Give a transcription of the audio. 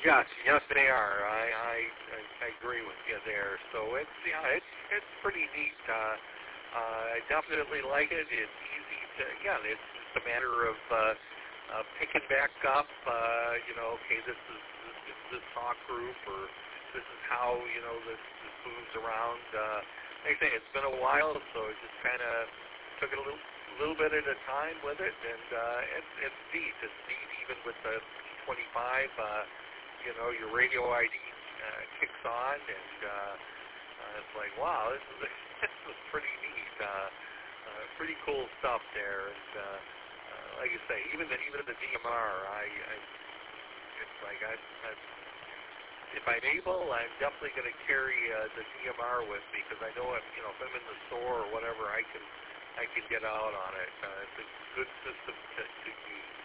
Yes, they are. I agree with you there. So it's pretty neat. I definitely like it. It's easy to it's just a matter of picking back up. Okay, this talk group, or this is how this moves around. Like I say, it's been a while, so it just kind of took it a little bit at a time with it, and it's neat. It's neat even with the 25. Your radio ID kicks on, and it's like, wow, this is pretty neat. Pretty cool stuff there. And like I say, even the DMR, it's like if I'm able, I'm definitely going to carry the DMR with me, because I know if I'm in the store or whatever, I can get out on it. It's a good system to use.